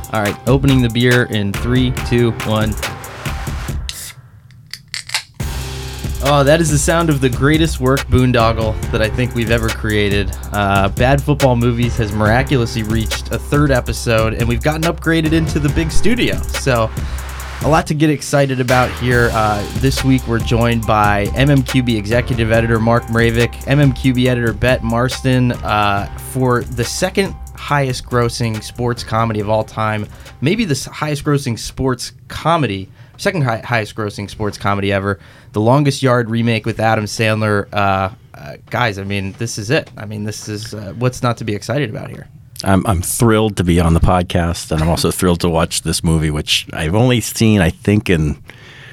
All right, opening the beer in 3, 2, 1. Oh, that is the sound of the greatest work boondoggle that I think we've ever created. Bad Football Movies has miraculously reached a third episode, and we've gotten upgraded into the big studio. So, a lot to get excited about here. This week, we're joined by MMQB Executive Editor Mark Mravik, MMQB Editor Bette Marston, for the second highest grossing sports comedy of all time, maybe the highest grossing sports comedy, second highest grossing sports comedy ever, The Longest Yard remake with Adam Sandler. Guys, I mean, this is it. I mean, this is what's not to be excited about here. I'm thrilled to be on the podcast, and I'm also thrilled to watch this movie, which I've only seen, I think, in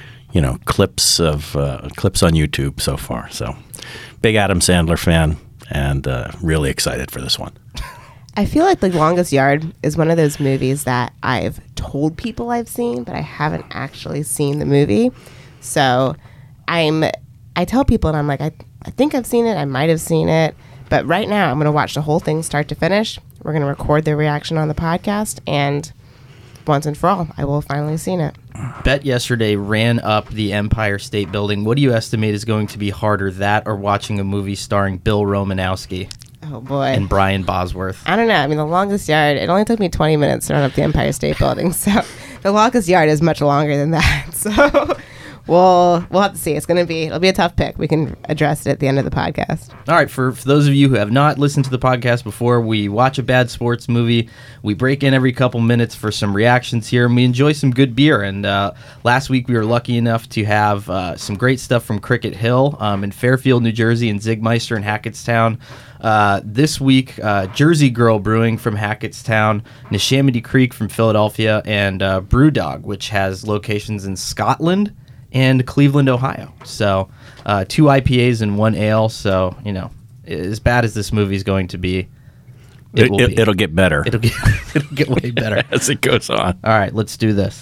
clips on YouTube so far. So, big Adam Sandler fan, and really excited for this one. I feel like The Longest Yard is one of those movies that I've told people I've seen, but I haven't actually seen the movie. So I tell people, and I'm like, I think I've seen it. I might have seen it. But right now, I'm going to watch the whole thing start to finish. We're going to record the reaction on the podcast. And once and for all, I will have finally seen it. Bette yesterday ran up the Empire State Building. What do you estimate is going to be harder, that or watching a movie starring Bill Romanowski? Oh, boy. And Brian Bosworth. I don't know. I mean, The Longest Yard, it only took me 20 minutes to run up the Empire State Building. So The Longest Yard is much longer than that. So we'll have to see. It'll be a tough pick. We can address it at the end of the podcast. All right. For those of you who have not listened to the podcast before, we watch a bad sports movie. We break in every couple minutes for some reactions here, and we enjoy some good beer. And last week, we were lucky enough to have some great stuff from Cricket Hill in Fairfield, New Jersey, and Zigmeister in Hackettstown. This week, Jersey Girl Brewing from Hackettstown, Neshaminy Creek from Philadelphia, and Brewdog, which has locations in Scotland and Cleveland, Ohio. So 2 IPAs and 1 ale. So, as bad as this movie is going to be, It'll get better. It'll get way better as it goes on. All right, let's do this.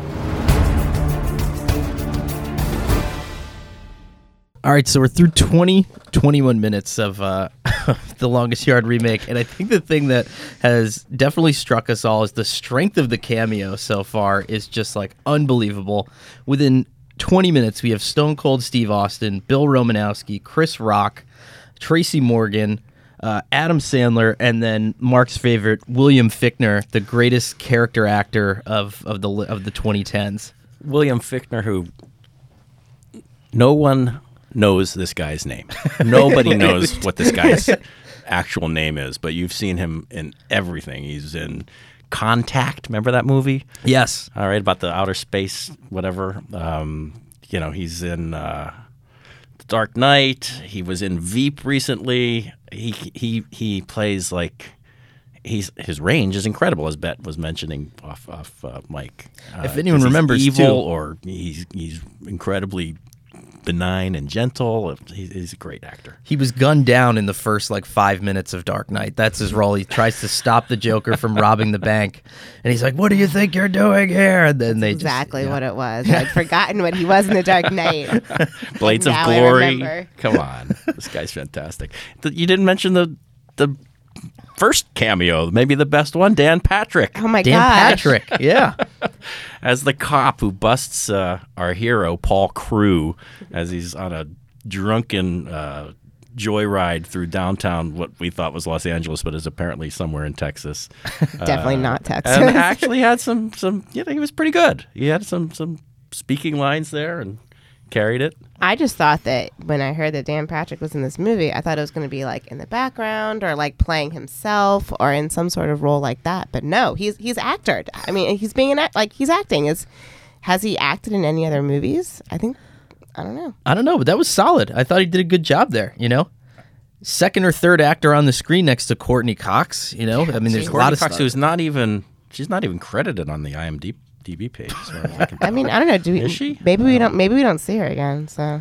All right, so we're through 21 minutes of The Longest Yard remake, and I think the thing that has definitely struck us all is the strength of the cameo so far is just like unbelievable. Within 20 minutes, we have Stone Cold Steve Austin, Bill Romanowski, Chris Rock, Tracy Morgan, Adam Sandler, and then Mark's favorite, William Fichtner, the greatest character actor of the 2010s. William Fichtner, who no one knows this guy's name. Nobody knows what this guy's actual name is, but you've seen him in everything. He's in Contact. Remember that movie? Yes. All right, about the outer space, whatever. He's in The Dark Knight. He was in Veep recently. He plays like his range is incredible, as Bette was mentioning off Mike. If anyone remembers, evil too. Or he's incredibly benign and gentle. He's a great actor. He was gunned down in the first 5 minutes of Dark Knight. That's his role. He tries to stop the Joker from robbing the bank, and he's like, "What do you think you're doing here?" And then they exactly what it was. I'd forgotten what he was in The Dark Knight. Blades of Glory. Come on, this guy's fantastic. You didn't mention the first cameo, maybe the best one, Dan Patrick. Oh my Dan gosh. Patrick, yeah. As the cop who busts our hero, Paul Crewe, as he's on a drunken joyride through downtown, what we thought was Los Angeles, but is apparently somewhere in Texas. Definitely not Texas. And actually had some he was pretty good. He had some speaking lines there and carried it. I just thought that when I heard that Dan Patrick was in this movie, I thought it was going to be in the background or playing himself or in some sort of role like that. But no, he's acted. I mean, he's being he's acting. Has he acted in any other movies? I don't know, but that was solid. I thought he did a good job there. Second or third actor on the screen next to Courtney Cox. I mean, there's a lot of Cox stuff. she's not even credited on the IMDb page. So I mean, I don't know. Is she? Maybe we don't see her again. So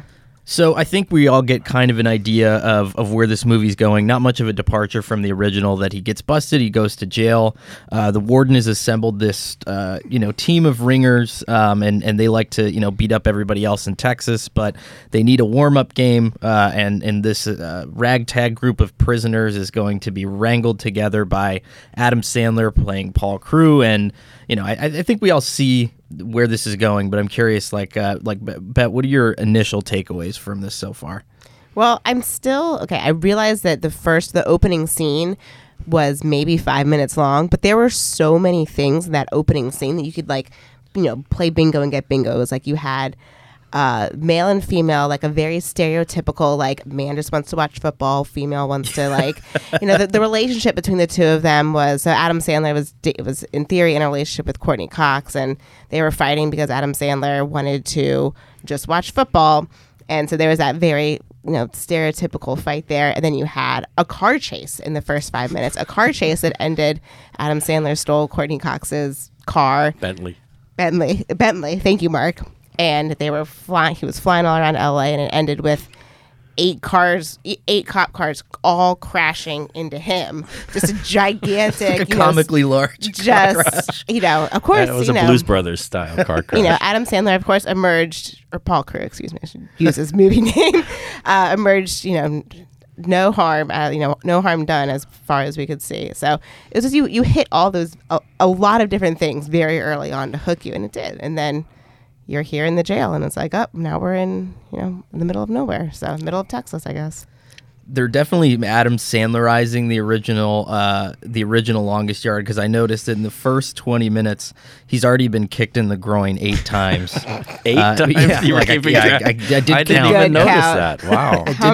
So I think we all get kind of an idea of where this movie's going. Not much of a departure from the original. That he gets busted, he goes to jail. The warden has assembled this, team of ringers, and they like to, beat up everybody else in Texas. But they need a warm-up game, and this ragtag group of prisoners is going to be wrangled together by Adam Sandler playing Paul Crewe. And I think we all see where this is going, but I'm curious, Bet, what are your initial takeaways from this so far? Well, I'm still okay. I realized that the opening scene was maybe 5 minutes long, but there were so many things in that opening scene that you could play bingo and get bingo. It was like you had male and female, like a very stereotypical, like man just wants to watch football, female wants to the relationship between the two of them was, so Adam Sandler was in theory in a relationship with Courtney Cox, and they were fighting because Adam Sandler wanted to just watch football, and so there was that very stereotypical fight there. And then you had a car chase in the first 5 minutes, a car chase that ended Adam Sandler stole Courtney Cox's car, Bentley. Thank you, Mark. And they were flying. He was flying all around LA, and it ended with 8 cop cars, all crashing into him. Just a gigantic, like a comically large car crash. Of course, It was a Blues Brothers style car crash. Adam Sandler, of course, emerged, or Paul Crewe, excuse me, I should use his movie name, emerged, no harm, no harm done as far as we could see. So it was just you hit all those, a lot of different things very early on to hook you, and it did. And then you're here in the jail, and it's like, now we're in the middle of nowhere, so middle of Texas, I guess. They're definitely Adam Sandlerizing the original Longest Yard, because I noticed that in the first 20 minutes he's already been kicked in the groin 8 times. 8 times? I did I didn't count. even notice count. that. Wow. How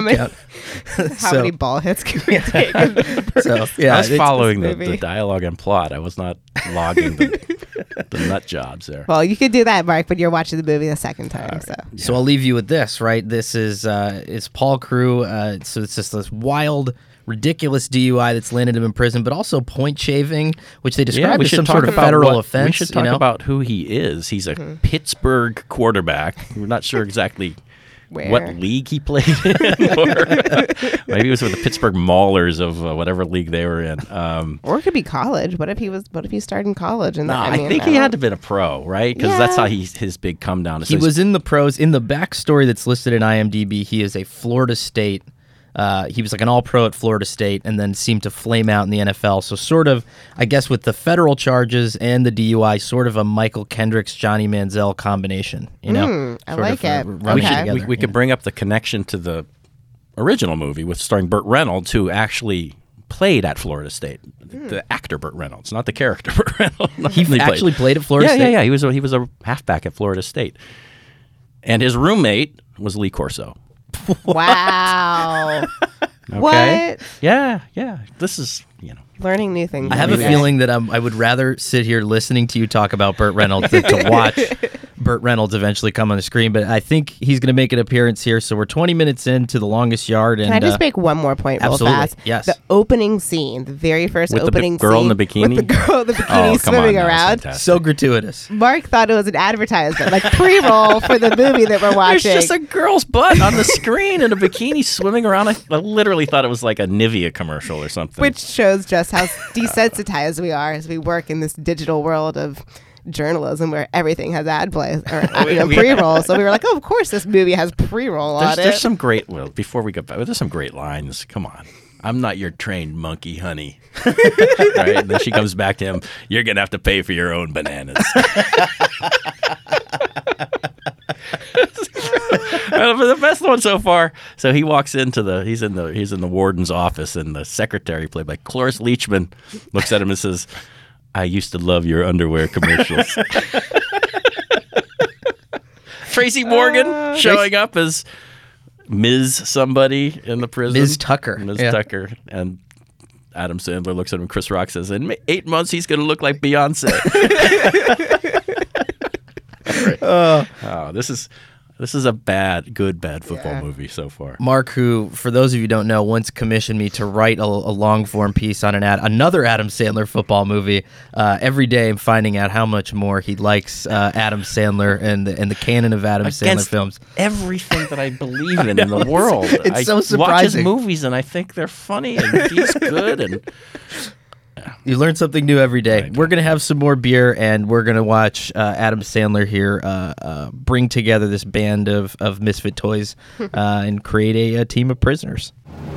many ball hits can we take? I was following the dialogue and plot. I was not logging the nut jobs there. Well, you could do that, Mark, but you're watching the movie the second time. Right. So I'll leave you with this, right? This is it's Paul Crewe. So it's just this wild, ridiculous DUI that's landed him in prison, but also point shaving, which they describe as some sort of federal offense. We should talk about who he is. He's a Pittsburgh quarterback. We're not sure exactly what league he played in, or maybe he was with the Pittsburgh Maulers of whatever league they were in. Or it could be college. What if he started in college? And I think he had to have been a pro, right? Because that's how his big come down is. He was in the pros. In the backstory that's listed in IMDb, he is a Florida State. He was like an all-pro at Florida State and then seemed to flame out in the NFL. So sort of, I guess, with the federal charges and the DUI, sort of a Michael Kendricks, Johnny Manziel combination. I like it. Okay. We could bring up the connection to the original movie with starring Burt Reynolds, who actually played at Florida State. The actor Burt Reynolds, not the character Burt Reynolds. He actually played at Florida State? Yeah. He was a halfback at Florida State. And his roommate was Lee Corso. Wow. Okay. What? Yeah. This is, learning new things. I have a feeling that I would rather sit here listening to you talk about Burt Reynolds than to watch Burt Reynolds eventually come on the screen. But I think he's going to make an appearance here. So we're 20 minutes into The Longest Yard. And can I just make one more point real fast? Yes. The opening scene, the very first with opening the girl scene. in the bikini? With the girl in the bikini swimming around. So gratuitous. Mark thought it was an advertisement, like pre-roll for the movie that we're watching. There's just a girl's butt on the screen in a bikini swimming around. I literally thought it was like a Nivea commercial or something. Which shows just how desensitized we are as we work in this digital world of journalism where everything has ad plays or pre-roll. So we were like, of course this movie has pre-roll on it. There's some great, before we go back, there's some great lines. Come on. I'm not your trained monkey, honey. Right? And then she comes back to him, you're going to have to pay for your own bananas. The best one so far. So he walks into he's in the warden's office, and the secretary, played by Cloris Leachman, looks at him and says, I used to love your underwear commercials. Tracy Morgan showing up as Ms. somebody in the prison. Ms. Tucker. Tucker. And Adam Sandler looks at him. Chris Rock says, in 8 months, he's going to look like Beyonce. This is... This is a good bad football movie so far. Mark, who, for those of you who don't know, once commissioned me to write a long-form piece on another Adam Sandler football movie. Every day I'm finding out how much more he likes Adam Sandler and the canon of Adam Sandler films. Everything that I believe in the world. It's so I watch his surprising. movies and I think they're funny and he's good. And You learn something new every day. We're going to have some more beer, and we're going to watch Adam Sandler here bring together this band of misfit toys and create a team of prisoners.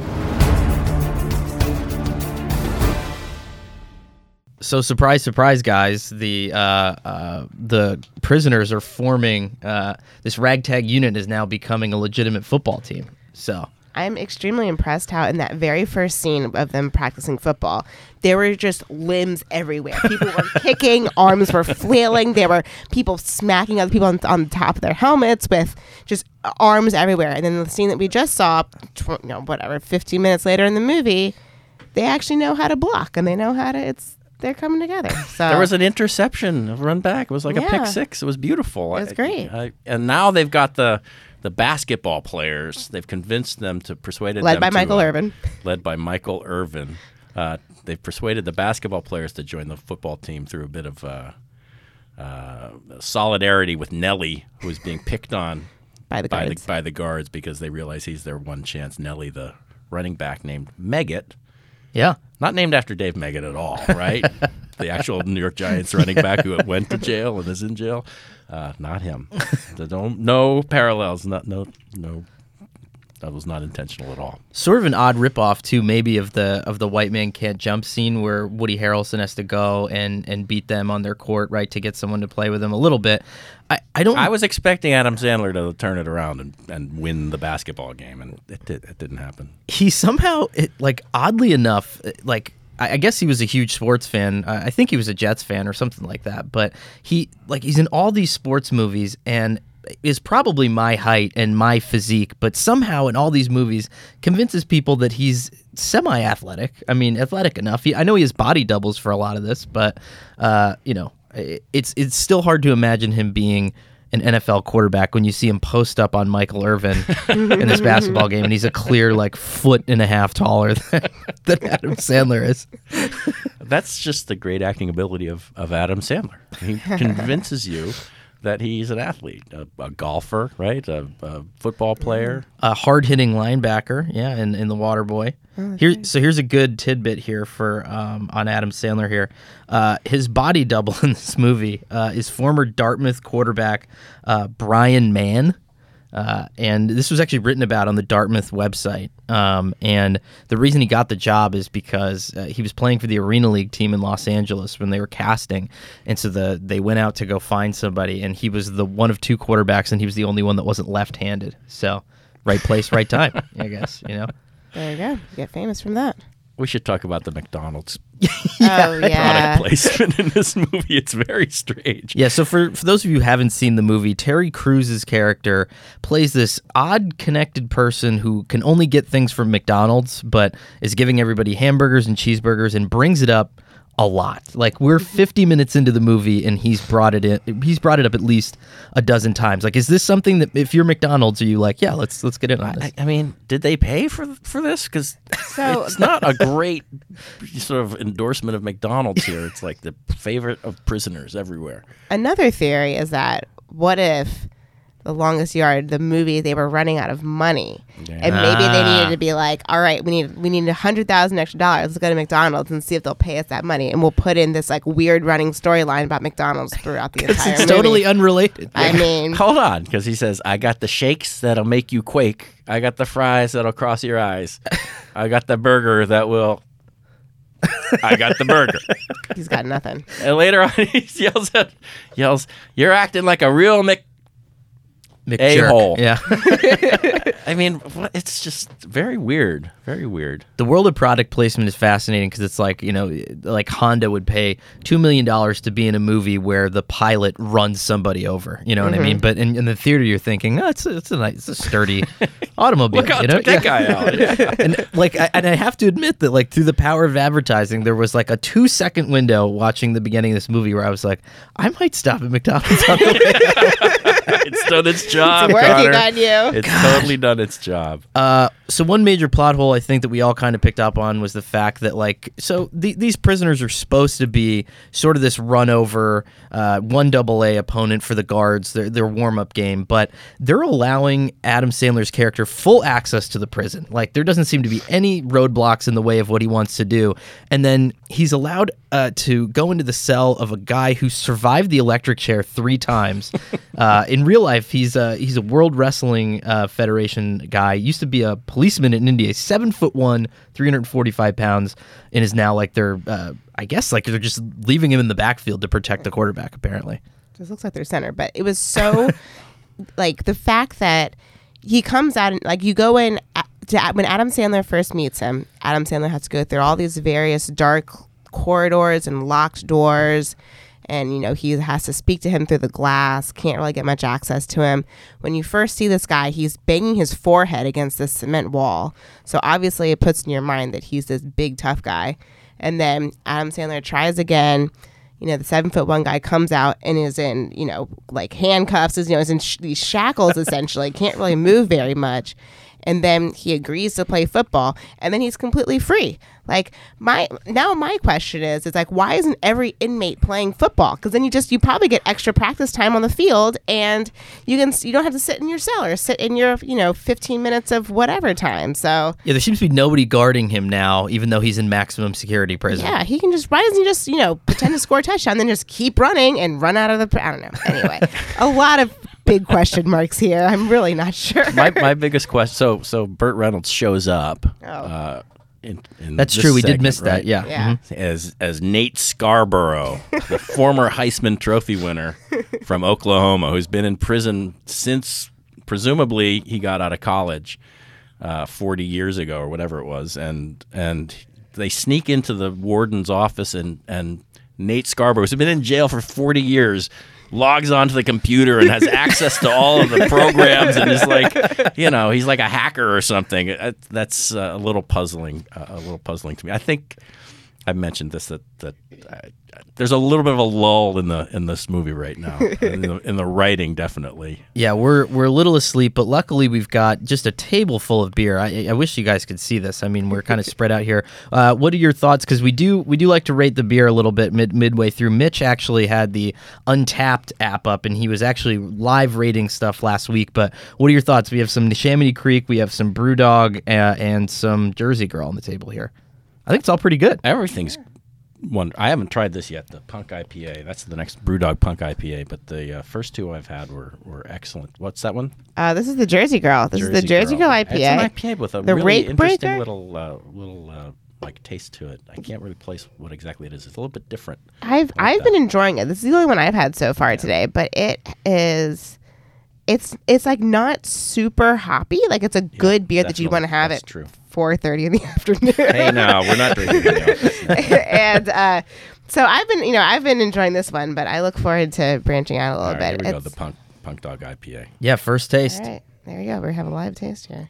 So surprise, surprise, guys! The prisoners are forming. This ragtag unit is now becoming a legitimate football team. So I'm extremely impressed how in that very first scene of them practicing football, there were just limbs everywhere. People were kicking, arms were flailing. There were people smacking other people on the top of their helmets with just arms everywhere. And then the scene that we just saw, 15 minutes later in the movie, they actually know how to block and they know how to. They're coming together. So there was an interception, a run back. It was like a pick six. It was beautiful. It was great. And now they've got the basketball players. They've convinced them to persuaded led them by to, Michael Irvin. Led by Michael Irvin. They've persuaded the basketball players to join the football team through a bit of solidarity with Nelly, who is being picked on by the guards because they realize he's their one chance. Nelly, the running back named Meggett. yeah. Not named after Dave Meggett at all, right? The actual New York Giants running back who went to jail and is in jail. Not him. No parallels. No. That was not intentional at all. Sort of an odd ripoff too, maybe of the white man can't jump scene where Woody Harrelson has to go and beat them on their court, right, to get someone to play with them a little bit. I was expecting Adam Sandler to turn it around and win the basketball game, and it didn't happen. He somehow, oddly enough, I guess he was a huge sports fan. I think he was a Jets fan or something like that. But he's in all these sports movies and is probably my height and my physique, but somehow in all these movies convinces people that he's semi-athletic. I mean, athletic enough. I know he has body doubles for a lot of this, but it's still hard to imagine him being an NFL quarterback when you see him post up on Michael Irvin in this basketball game, and he's a clear 1.5 foot taller than Adam Sandler is. That's just the great acting ability of Adam Sandler. He convinces you that he's an athlete, a golfer, right? A football player. A hard-hitting linebacker, in The Waterboy. Here's a good tidbit here for on Adam Sandler here. His body double in this movie is former Dartmouth quarterback Brian Mann. And this was actually written about on the Dartmouth website. And the reason he got the job is because he was playing for the Arena League team in Los Angeles when they were casting. And so they went out to go find somebody, and he was the one of two quarterbacks, and he was the only one that wasn't left-handed. So right place, right time, I guess, There you go. You get famous from that. We should talk about the McDonald's product placement in this movie. It's very strange. Yeah, so for those of you who haven't seen the movie, Terry Crews's character plays this odd connected person who can only get things from McDonald's, but is giving everybody hamburgers and cheeseburgers and brings it up a lot. We're 50 minutes into the movie and he's brought it up at least a dozen times. Is this something that if you're McDonald's, are you yeah, let's get in on this? I mean, did they pay for this? Because it's not a great sort of endorsement of McDonald's here. It's the favorite of prisoners everywhere. Another theory is that what if The Longest Yard, the movie, they were running out of money, and maybe they needed to be all right, we need $100,000 extra. Let's go to McDonald's and see if they'll pay us that money, and we'll put in this weird running storyline about McDonald's throughout the entire movie. It's totally unrelated. I mean, hold on, because he says, "I got the shakes that'll make you quake. I got the fries that'll cross your eyes. I got the burger that will." I got the burger. He's got nothing. And later on, he yells, "You're acting like a real a-hole." Yeah. I mean, it's just very weird. Very weird. The world of product placement is fascinating because it's like, like Honda would pay $2 million to be in a movie where the pilot runs somebody over. You know what I mean? But in the theater, you're thinking, oh, it's a sturdy automobile. Look out, took that guy out. And I have to admit that, like, through the power of advertising, there was like a 2-second window watching the beginning of this movie where I was like, I might stop at McDonald's on the way. It's done its job, It's working Connor. on you. It's totally done its job. So one major plot hole I think that we all kind of picked up on was the fact that, like, these prisoners are supposed to be sort of this run over 1AA opponent for the guards, their warm up game, but they're allowing Adam Sandler's character full access to the prison. Like, there doesn't seem to be any roadblocks in the way of what he wants to do, and then he's allowed to go into the cell of a guy who survived the electric chair 3 times. In real life, he's a World Wrestling Federation guy. Used to be a policeman in India. 7'1", 345 pounds, and is now like they're just leaving him in the backfield to protect the quarterback. Apparently, Just looks like their center, but it was so like the fact that he comes out and like you go in when Adam Sandler first meets him. Adam Sandler has to go through all these various dark corridors and locked doors. And, he has to speak to him through the glass, can't really get much access to him. When you first see this guy, he's banging his forehead against this cement wall. So obviously it puts in your mind that he's this big, tough guy. And then Adam Sandler tries again. The 7'1" guy comes out and is in, like handcuffs, is in these shackles essentially, can't really move very much. And then he agrees to play football, and then he's completely free. Like my question is like, why isn't every inmate playing football? Because then you probably get extra practice time on the field, and you don't have to sit in your cell or sit in your 15 minutes of whatever time. So yeah, there seems to be nobody guarding him now, even though he's in maximum security prison. yeah, he can why doesn't he just pretend to score a touchdown, then just keep running and run out of the I don't know. Anyway, a lot of big question marks here. I'm really not sure. My biggest question. So Burt Reynolds shows up. Oh. In That's this true. We did segment, miss that. right? Yeah. Yeah. As Nate Scarborough, the former Heisman Trophy winner from Oklahoma, who's been in prison since presumably he got out of college 40 years ago or whatever it was, and they sneak into the warden's office and Nate Scarborough, who's been in jail for 40 years, logs onto the computer and has access to all of the programs and is like, he's like a hacker or something. That's a little puzzling to me. I think I've mentioned this that there's a little bit of a lull in this movie right now, in the writing definitely. Yeah, we're a little asleep, but luckily we've got just a table full of beer. I wish you guys could see this. I mean, we're kind of spread out here. What are your thoughts? Because we do like to rate the beer a little bit midway through. Mitch actually had the Untapped app up, and he was actually live rating stuff last week. But what are your thoughts? We have some Neshaminy Creek, we have some Brewdog, and some Jersey Girl on the table here. I think it's all pretty good. Everything's one. I haven't tried this yet. The Punk IPA. That's the next Brewdog Punk IPA. But the first two I've had were excellent. What's that one? This is the Jersey Girl. This is the Jersey Girl IPA. It's an IPA with a The really Rake interesting Breaker? little like taste to it. I can't really place what exactly it is. It's a little bit different. I've been enjoying it. This is the only one I've had so far today, but it is. It's like not super hoppy. Like it's a good beer that you want to have That's at true. 4:30 in the afternoon. Hey, no, we're not drinking in the office. And so I've been enjoying this one, but I look forward to branching out a little All right, bit. here we go. It's- The Punk Dog IPA. Yeah, first taste. All right, there you go. We're having a live taste here.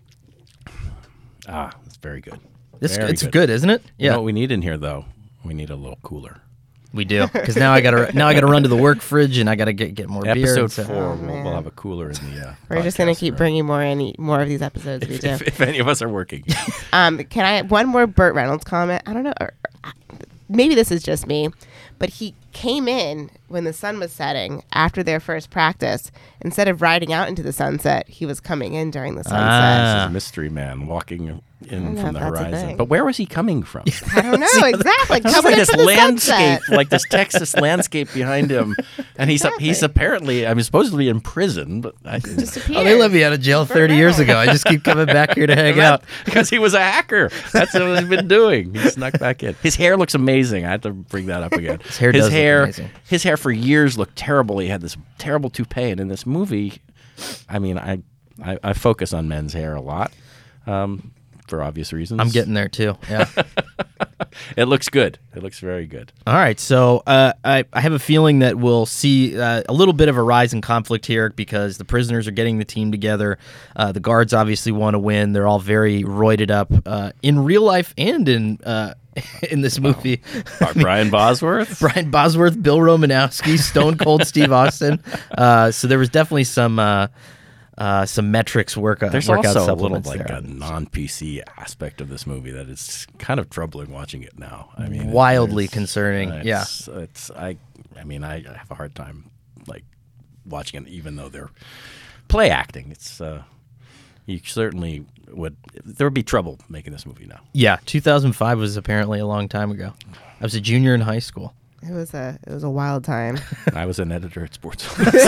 It's very good. It's Very good, isn't it? You Yeah, know what we need in here though? We need a little cooler. we do. Because now I gotta run to the work fridge and I gotta get more beer. Episode and so- 4, Oh, we'll man. have a cooler in the. We're just gonna podcast keep room. bringing more of these episodes. We do. If any of us are working. Can I one more Burt Reynolds comment? I don't know. Maybe this is just me, but he came in when the sun was setting after their first practice. Instead of riding out into the sunset, he was coming in during the sunset. Ah. This is a mystery man walking in know from the if that's a horizon. thing. But where was he coming from? I don't know exactly. It's Coming like in this from the landscape, sunset. like this Texas landscape behind him, and he's apparently, supposedly in prison, but Oh, they let me out of jail 30 years ago. I just keep coming back here to hang out. because he was a hacker. That's what he's been doing. He snuck back in. His hair looks amazing. I have to bring that up again. His hair does look amazing. His hair for years looked terrible. He had this terrible toupee, and in this movie, I I focus on men's hair a lot for obvious reasons. I'm getting there too. Yeah. It looks good. It looks very good. All right, so I have a feeling that we'll see a little bit of a rise in conflict here because the prisoners are getting the team together. The guards obviously want to win. They're all very roided up in real life and in this movie. Brian Bosworth? Brian Bosworth, Bill Romanowski, Stone Cold Steve Austin. So there was definitely some metrics workout. There's workout also a little supplements like there. a non-PC aspect of this movie that is kind of troubling watching it now. I mean, Wildly it's- concerning. Yeah. I have a hard time like watching it, even though they're play acting. It's you certainly there would be trouble making this movie now. Yeah, 2005 was apparently a long time ago. I was a junior in high school. It was a wild time. I was an editor at Sports.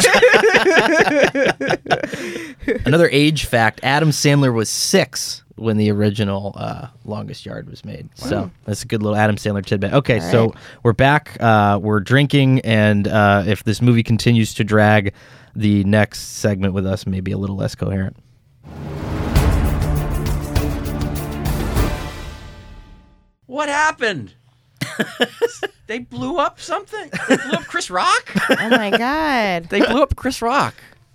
Another age fact: Adam Sandler was 6 when the original Longest Yard was made. So that's a good little Adam Sandler tidbit. Okay, All so right. we're back. We're drinking, and if this movie continues to drag, the next segment with us may be a little less coherent. What happened? They blew up something? They blew up Chris Rock? Oh my god. They blew up Chris Rock.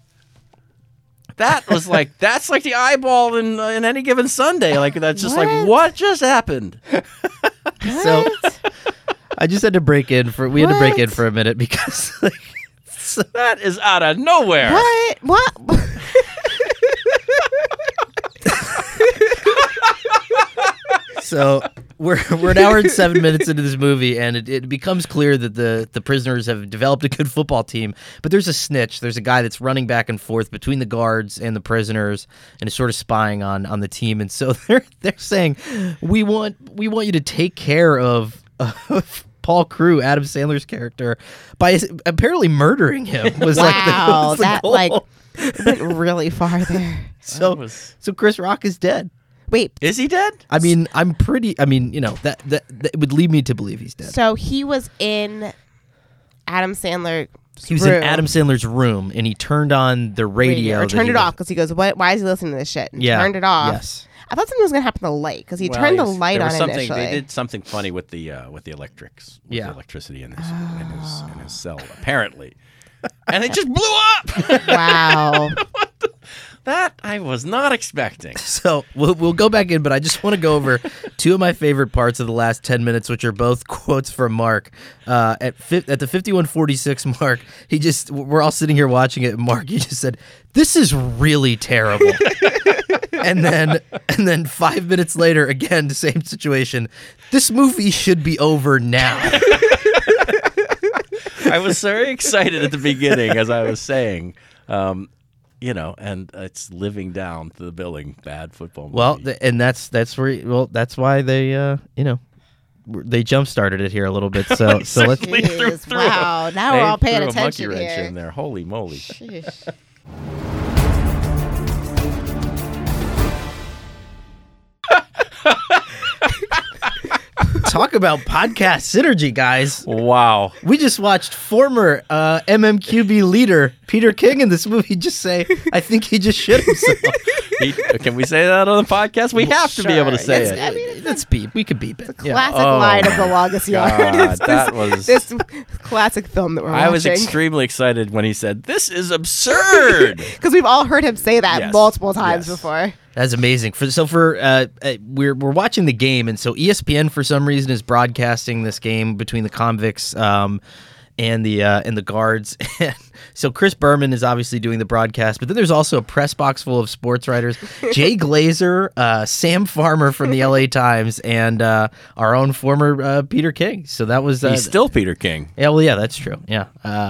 That's like the eyeball in Any Given Sunday. Like that's just What? like what just happened? So I just had to break in for What? a minute because like, That is out of nowhere. What? So we're an hour and 7 minutes into this movie, and it becomes clear that the prisoners have developed a good football team. But there's a snitch. There's a guy that's running back and forth between the guards and the prisoners, and is sort of spying on the team. And so they're saying, we want you to take care of Paul Crewe, Adam Sandler's character, by apparently murdering him. Was Wow, was the that goal. like went really far there. So Chris Rock is dead. Wait, Is he dead? I mean, that would lead me to believe he's dead. so he was in Adam Sandler. He was in Adam Sandler's room, and he turned on the radio. or that turned he it was- off because he goes, "What? Why is he listening to this shit?" And Yeah. turned it off. Yes. I thought something was gonna happen to the light because he turned the light on initially. They did something funny with the electrics, with Yeah. the electricity in his cell, apparently, and it just blew up. Wow. That I was not expecting. So we'll go back in, but I just want to go over two of my favorite parts of the last 10 minutes, which are both quotes from Mark. At the 51:46 mark, we're all sitting here watching it, and Mark, you just said, "This is really terrible." and then 5 minutes later, again, the same situation. This movie should be over now. I was very excited at the beginning, as I was saying. And it's living down to the billing bad football movie. Well, that's why they they jump started it here a little bit. So let's. Certainly Jeez, threw wow. Now they we're all paying threw attention a monkey wrench here. in there. Holy moly! Sheesh. Talk about podcast synergy, guys. Wow. We just watched former MMQB leader Peter King in this movie just say, "I think he just shit himself." Can we say that on the podcast? We have to be able to Sure. say Yes, it. I mean, Let's beep. We could beep it. Yeah. Classic Oh line of the my longest yard. God, It's that was- this classic film that we're I was watching. extremely excited when he said, "This is absurd." Because we've all heard him say that Yes. multiple times Yes. before. That's amazing. We're watching the game, and so ESPN for some reason is broadcasting this game between the convicts and the guards. And so Chris Berman is obviously doing the broadcast, but then there's also a press box full of sports writers: Jay Glazer, Sam Farmer from the LA Times, and our own former Peter King. So that was He's still Peter King. Yeah, well, yeah, that's true. Yeah,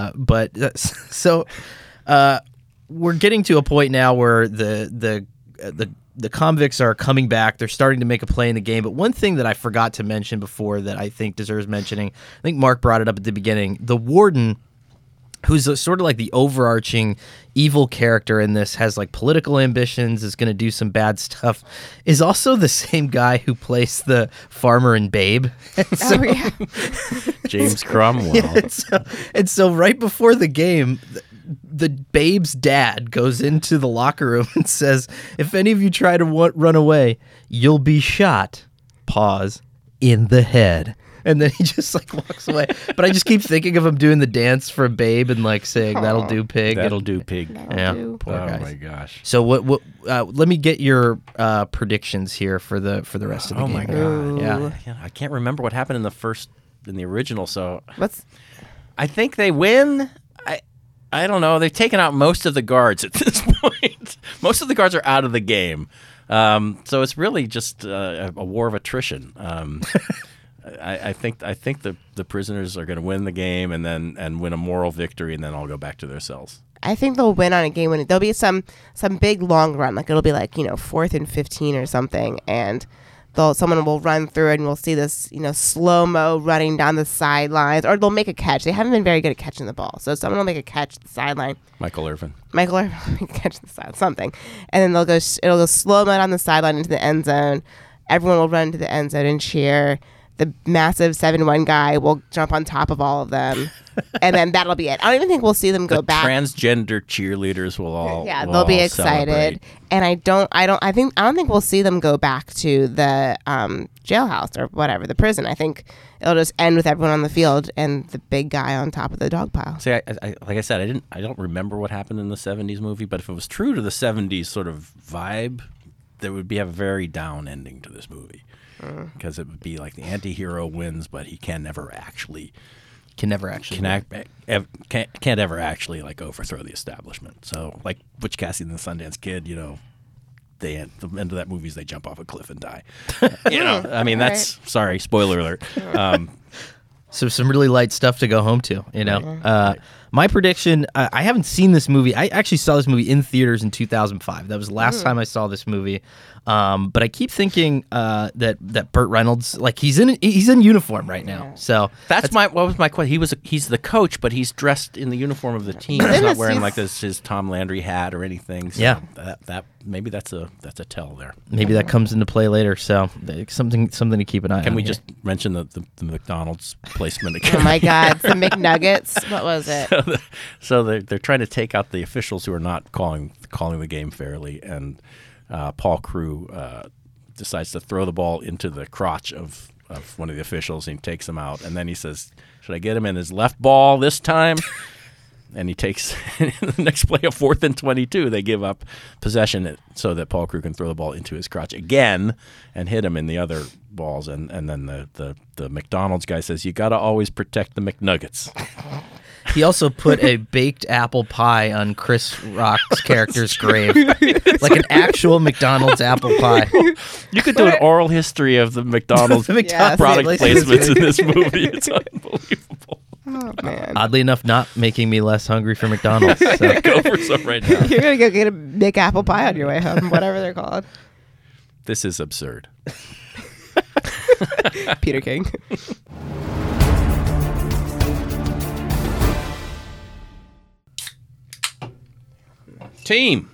we're getting to a point now where the convicts are coming back. They're starting to make a play in the game. But one thing that I forgot to mention before that I think deserves mentioning, I think Mark brought it up at the beginning. The warden, who's sort of like the overarching evil character in this, has like political ambitions, is going to do some bad stuff, is also the same guy who plays the farmer in Babe. And so, Oh, yeah. James Cromwell. and so right before the game, the babe's dad goes into the locker room and says, "If any of you try to run away, you'll be shot. Pause. In the head." And then he just like walks away. But I just keep thinking of him doing the dance for Babe and like saying, "That'll do, pig." That'll do, pig. do. Poor Oh guys. my gosh. So what? Let me get your predictions here for the rest of the Oh game. my god. Ooh. Yeah. I can't remember what happened in the original, so What's I think they win. I don't know. They've taken out most of the guards at this point. Most of the guards are out of the game. So it's really just a war of attrition. I think the prisoners are going to win the game and win a moral victory, and then all go back to their cells. I think they'll win on a game when there'll be some big long run, like it'll be like 4th and 15 or something, and someone will run through it, and we'll see this slow-mo running down the sidelines, or they'll make a catch. They haven't been very good at catching the ball, so someone will make a catch at the sideline. Michael Irvin. Michael Irvin will make a catch at the sideline, something, and then it'll go slow-mo down the sideline into the end zone. Everyone will run to the end zone and cheer. The massive 7'1" guy will jump on top of all of them, and then that'll be it. I don't even think we'll see them go back. Transgender cheerleaders will all They'll be excited, celebrate. and I don't think we'll see them go back to the jailhouse or whatever, the prison. I think it'll just end with everyone on the field and the big guy on top of the dog pile. See, I like I said, I don't remember what happened in the '70s movie, but if it was true to the '70s sort of vibe, there would be a very down ending to this movie. Because it would be like the anti-hero wins, but he can never actually Can never actually. can't ever actually like overthrow the establishment. So like Butch Cassidy and the Sundance Kid, the end of that movie is they jump off a cliff and die. I mean that's sorry, spoiler alert. So some really light stuff to go home to, My prediction, I haven't seen this movie. I actually saw this movie in theaters in 2005. That was the last time I saw this movie. But I keep thinking that Burt Reynolds, like he's in uniform right now. So What was my question? He's the coach, but he's dressed in the uniform of the team. He's not wearing like his Tom Landry hat or anything. So Yeah. that maybe that's a tell there. maybe that comes into play later. So something to keep an eye on. Can we here. just mention the McDonald's placement again? Oh my God, the McNuggets. What was it? So they're trying to take out the officials who are not calling the game fairly, and Paul Crewe decides to throw the ball into the crotch of one of the officials, and he takes him out. And then he says, "Should I get him in his left ball this time?" And he takes the next play, a 4th and 22. They give up possession so that Paul Crewe can throw the ball into his crotch again and hit him in the other balls. And then the McDonald's guy says, "You got to always protect the McNuggets." He also put a baked apple pie on Chris Rock's character's grave, like an actual McDonald's apple pie. You could do an oral history of the McDonald's The McDonald's product places. placements in this movie. It's unbelievable. Oh man, Oddly enough, not making me less hungry for McDonald's. So. Go for some right now. you're gonna go get a big apple pie on your way home, whatever they're called. This is absurd. Peter King. Team.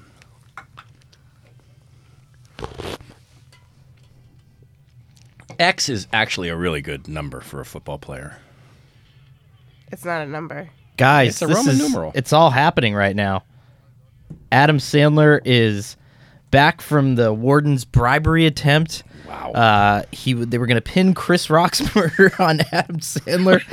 X is actually a really good number for a football player. It's not a number. Guys, It's a this Roman is- numeral. It's all happening right now. Adam Sandler is back from the warden's bribery attempt. Wow. They were going to pin Chris Rock's murder on Adam Sandler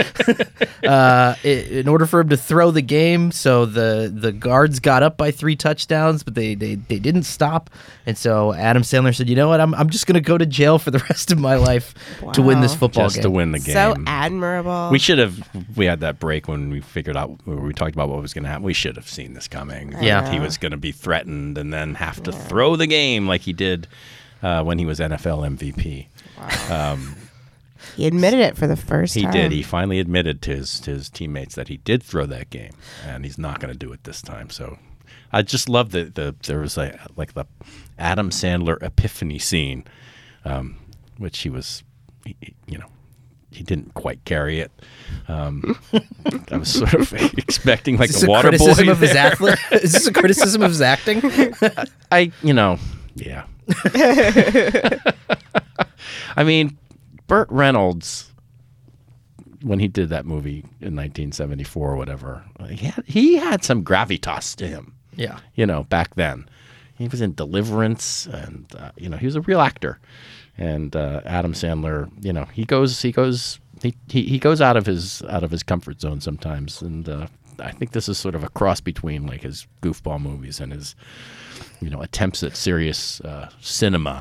in order for him to throw the game. So the guards got up by 3 touchdowns, but they didn't stop. And so Adam Sandler said, "You know what? I'm just going to go to jail for the rest of my life to win this Wow. football Just game." to win the game. So admirable. We had that break when we figured out, when we talked about what was going to happen. We should have seen this coming. Yeah. He was going to be threatened and then have to throw the game like he did when he was NFL MVP. He admitted it for the first He time. did. He finally admitted to his teammates that he did throw that game, and he's not going to do it this time. So I just love that there was the Adam Sandler epiphany scene, which he didn't quite carry it. I was sort of expecting like Is a this water criticism boy. of his athlete? Is this a criticism of his acting? Yeah. I mean, Burt Reynolds when he did that movie in 1974 or whatever, he had some gravitas to him. Yeah. Back then. He was in Deliverance, and he was a real actor. And Adam Sandler, he goes out of his comfort zone sometimes, and I think this is sort of a cross between like his goofball movies and his attempts at serious cinema.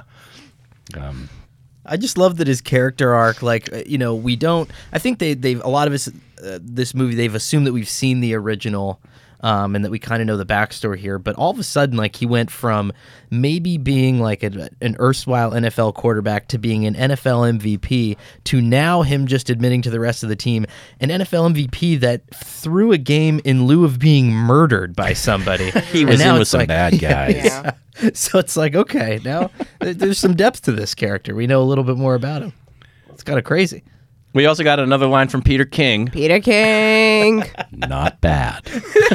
I just love that his character arc, we don't. I think they've a lot of us this movie they've assumed that we've seen the original. And that we kind of know the backstory here, but all of a sudden, like he went from maybe being like an erstwhile NFL quarterback to being an NFL MVP to now him just admitting to the rest of the team an NFL MVP that threw a game in lieu of being murdered by somebody. He was in with some bad guys. Yeah. So it's like, okay, now there's some depth to this character. We know a little bit more about him. It's kind of crazy. We also got another line from Peter King. Peter King. Not bad.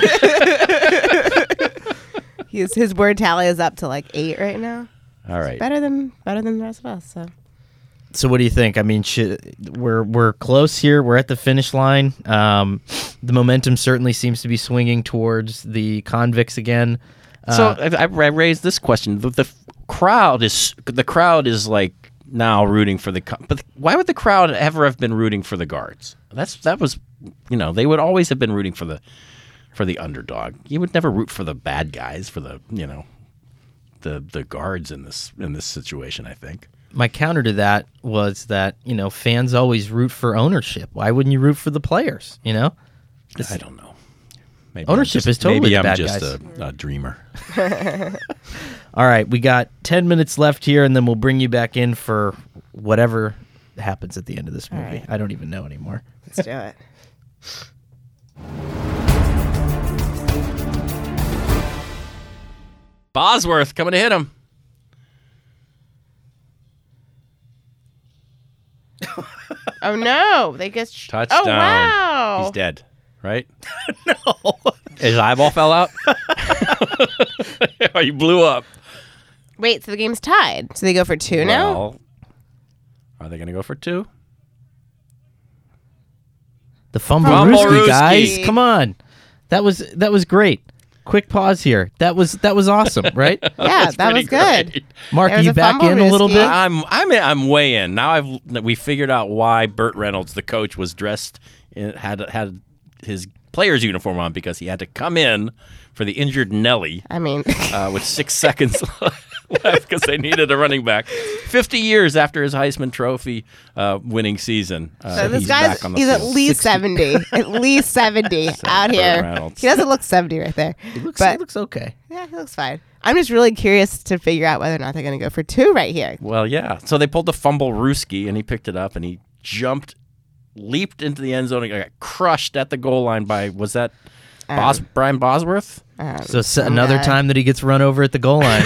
His word tally is up to like 8 right now. All right. Better than the rest of us. So what do you think? I mean, we're close here. We're at the finish line. The momentum certainly seems to be swinging towards the convicts again. So I raised this question. The crowd is like now rooting for but why would the crowd ever have been rooting for the guards? That was they would always have been rooting for the underdog. You would never root for the bad guys, for the the guards in this situation, I think. My counter to that was that, fans always root for ownership. Why wouldn't you root for the players, I don't know. Maybe ownership is totally the bad just guys. a dreamer. All right, we got 10 minutes left here, and then we'll bring you back in for whatever happens at the end of this movie. Right. I don't even know anymore. Let's do it. Bosworth coming to hit him. Oh no! They get Touchdown. Oh wow! He's dead, right? No. His eyeball fell out. Or he blew up. Wait, so the game's tied. So they go for 2 now? Well, are they going to go for 2? The fumble Fumblerooski. Rooski, guys. Come on. That was great. Quick pause here. That was awesome, right? Yeah, that was good. Great. Mark, There are was you a back fumble in a little Rooski. bit? I'm way in. Now we figured out why Burt Reynolds, the coach, was dressed had his player's uniform on, because he had to come in for the injured Nelly I mean, with 6 seconds left because they needed a running back. 50 years after his Heisman Trophy winning season. so this he's guy's back on the he's at field. least 70. At least 70 out Burt here. Reynolds. He doesn't look 70 right there. He looks okay. Yeah, he looks fine. I'm just really curious to figure out whether or not they're going to go for 2 right here. Well, yeah. So they pulled the fumble Rooski, and he picked it up, and he leaped into the end zone and got crushed at the goal line by, was that Brian Bosworth? So another time that he gets run over at the goal line.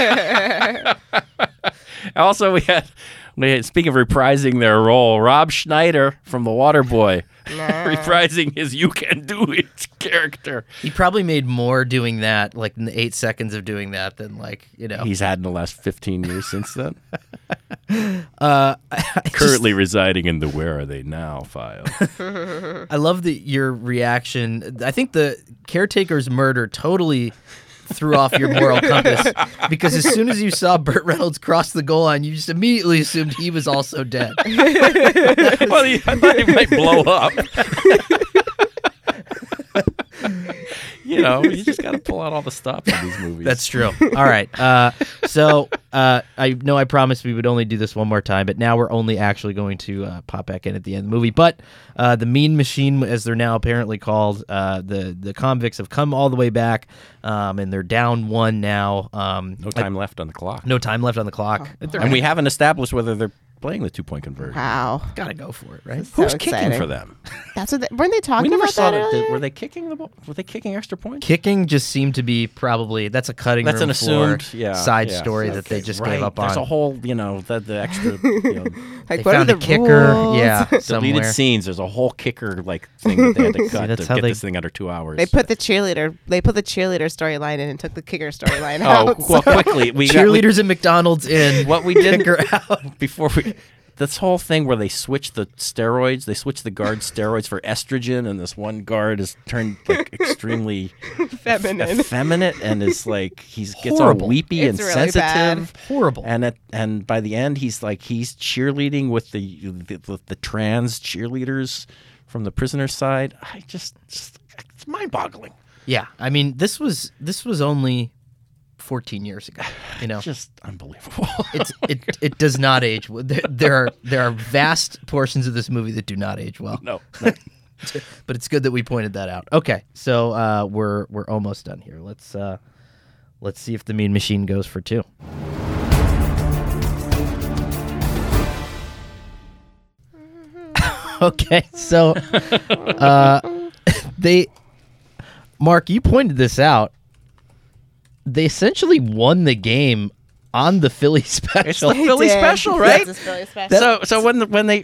Also, we had, speaking of reprising their role, Rob Schneider from The Waterboy reprising his "You Can Do It" character. He probably made more doing that, like in the 8 seconds of doing that, than He's had in the last 15 years since then. Currently Currently residing in the "Where Are They Now" file. I love your reaction. I think the caretaker's murder totally threw off your moral compass, because as soon as you saw Burt Reynolds cross the goal line, you just immediately assumed he was also dead. Well, I thought he might blow up. You just got to pull out all the stops in these movies. That's true. All right. So I know I promised we would only do this one more time, but now we're only actually going to pop back in at the end of the movie. But the Mean Machine, as they're now apparently called, the convicts have come all the way back, and they're down 1 now. No time left on the clock. No time left on the clock. And we haven't established whether they're playing the 2-point conversion. Wow. Gotta go for it, right? So Who's kicking exciting. for them? That's what weren't they talking We never about saw that that. earlier? Were they kicking the ball? Were they kicking extra points? Kicking just seemed to be probably that's a cutting That's room an assumed floor side story that they just gave up on. There's a whole, the extra Like, They what found are a the kicker, rules? yeah, deleted somewhere. scenes. There's a whole kicker thing that they had to cut that's to how get they- this thing under 2 hours. They put the cheerleader storyline in and took the kicker storyline oh out. well, quickly we Cheerleaders at McDonald's in. what we did Kicker out. before this whole thing where they switch the steroids, they switch the guard's steroids for estrogen, and this one guard is turned like extremely effeminate and is like gets all Horrible. weepy It's and really sensitive. bad. Horrible. And by the end, he's cheerleading with the trans cheerleaders from the prisoner's side. Just it's mind-boggling. Yeah, I mean, this was only 14 years ago. You know, Just unbelievable. it does not age well. There are vast portions of this movie that do not age well. no. But it's good that we pointed that out. Okay, so we're almost done here. Let's see if the Mean Machine goes for 2. Okay, so Mark, you pointed this out. They essentially won the game on the Philly special. It's the Philly did. special, right? That's a Philly special. So when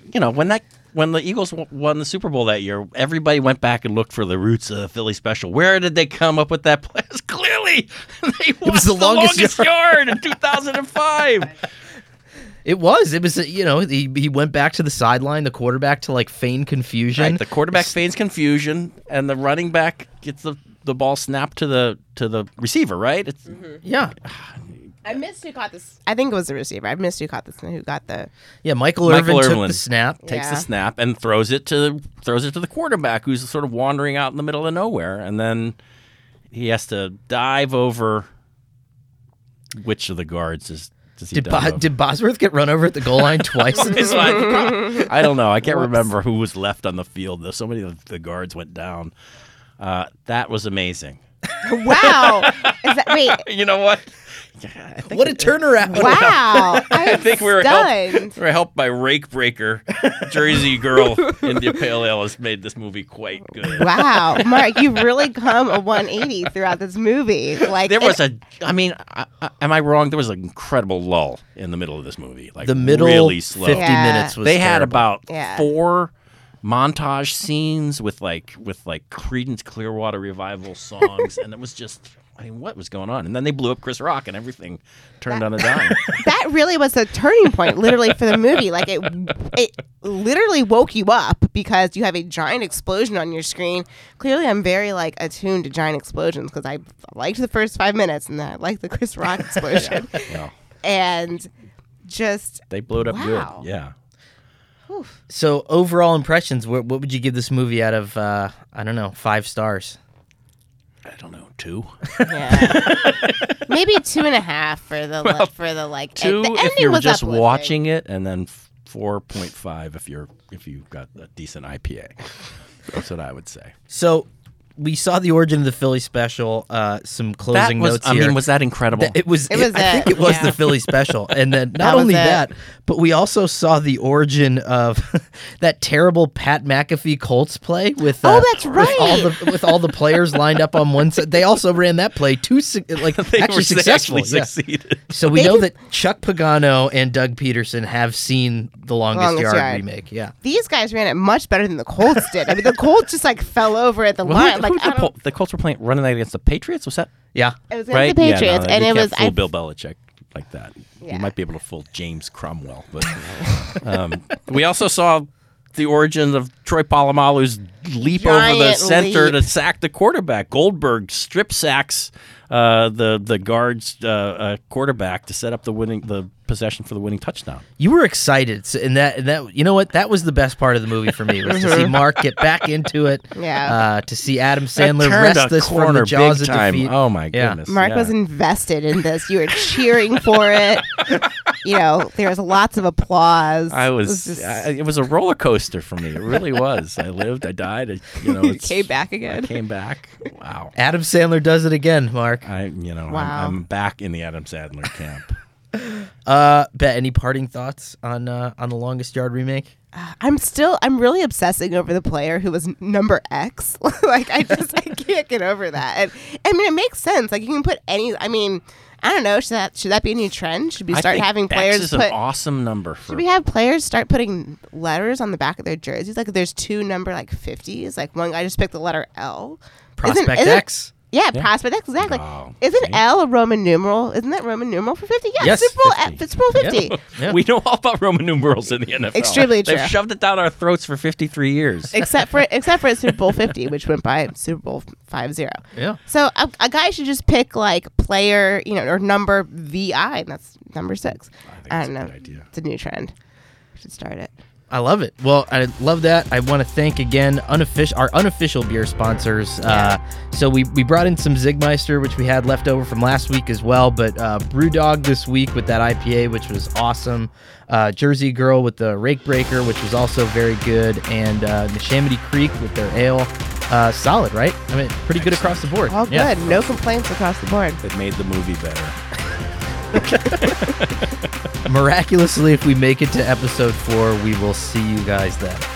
the Eagles won the Super Bowl that year, everybody went back and looked for the roots of the Philly special. Where did they come up with that play? Clearly, they was the longest yard in 2005. It was. He went back to the sideline, the quarterback to like feign confusion. Right, the quarterback feigns confusion, and the running back gets the ball snapped to the receiver. Right? It's Yeah. I missed who caught this. I think it was the receiver. I missed who caught this. Who got the? Yeah, Michael Irvin took Irvin the snap. takes the Yeah. snap and throws it to the quarterback, who's sort of wandering out in the middle of nowhere, and then he has to dive over. Which of the guards does he dive over? Did Bosworth get run over at the goal line twice? I don't know. I can't remember who was left on the field. Though so many of the guards went down. That was amazing. Wow. Wait. You know what? What a turnaround! Wow. I think we were stunned. helped by Rake Breaker, Jersey Girl, India Pale Ale has made this movie quite good. Wow, Mark, you've really come a 180 throughout this movie. Like There was am I wrong? There was an incredible lull in the middle of this movie. Like The middle really slow. 50 Yeah. minutes was They had terrible. about Yeah. 4 montage scenes with Creedence Clearwater Revival songs, and it was just, what was going on? And then they blew up Chris Rock, and everything turned on a dime. that really was the turning point, literally, for the movie. Like it literally woke you up because you have a giant explosion on your screen. Clearly, I'm very attuned to giant explosions because I liked the first 5 minutes, and then I liked the Chris Rock explosion, Well, and just they blew it up Wow. good. Yeah. So overall impressions, what would you give this movie out of 5 stars? I don't know, 2. yeah. Maybe 2.5 for the 2 the if ending you're was just uplifting. watching it, and then 4.5 if you've got a decent IPA. That's what I would say. So we saw the origin of the Philly special. Some closing notes here. was that incredible? It was. It was I think it was yeah. the Philly special, and then That not was only it. that, but we also saw the origin of that terrible Pat McAfee Colts play with. That's with all the players lined up on one side. They also ran that play they successfully. Yeah. succeeded. So we know that Chuck Pagano and Doug Peterson have seen the Longest Yard remake. Yeah. These guys ran it much better than the Colts did. I mean, the Colts just fell over at the line. The Colts were running that against the Patriots. Was that Yeah. It was right? against the Patriots, Yeah, and you it can't was fool Bill Belichick like that. Yeah. You might be able to fool James Cromwell, but we also saw the origin of Troy Polamalu's leap over the Giant center leap. to sack the quarterback. Goldberg strip sacks the guard's quarterback to set up the possession for the winning touchdown. You were excited, and that you know what? That was the best part of the movie for me was to see Mark get back into it. Yeah. To see Adam Sandler That turned wrest a this from corner the jaws big of time. defeat. Oh my Yeah. goodness! Mark yeah. was invested in this. You were cheering for it. There was lots of applause. I was. It was just- It was a roller coaster for me. It really was. I lived. I died. You came back I again. came back. Wow. Adam Sandler does it again, Mark. Wow. I'm back in the Adam Sandler camp. Bet, any parting thoughts on the Longest Yard remake? I'm really obsessing over the player who was number X. I can't get over that. And I mean, it makes sense. You can put any. I mean, I don't know. Should that be a new trend? Should we I start think having X players is put? an awesome number for. Should we have players start putting letters on the back of their jerseys? If there's 2 number 50s. One guy just picked the letter L. Prospect Isn't- X. Yeah, Prospect. Exactly. Oh, Isn't see? L a Roman numeral? Isn't that Roman numeral for 50? Yeah, Yes, Super Bowl 50. Super Bowl 50. Yeah. We know all about Roman numerals in the NFL. Extremely true. They've shoved it down our throats for 53 years. except for Super Bowl 50, which went by Super Bowl 50. Yeah. So a guy should just pick like player, or number VI, and that's number 6. think I it's don't a know. good idea. It's a new trend. We should start it. I love it. Well, I love that. I want to thank again our unofficial beer sponsors. So we brought in some Zigmeister, which we had left over from last week as well. But Brewdog this week with that IPA, which was awesome. Jersey Girl with the Rake Breaker, which was also very good. And Neshaminy Creek with their ale. Solid, right? I mean, pretty good across the board. All good. No complaints across the board. It made the movie better. Miraculously, if we make it to episode 4, we will see you guys then.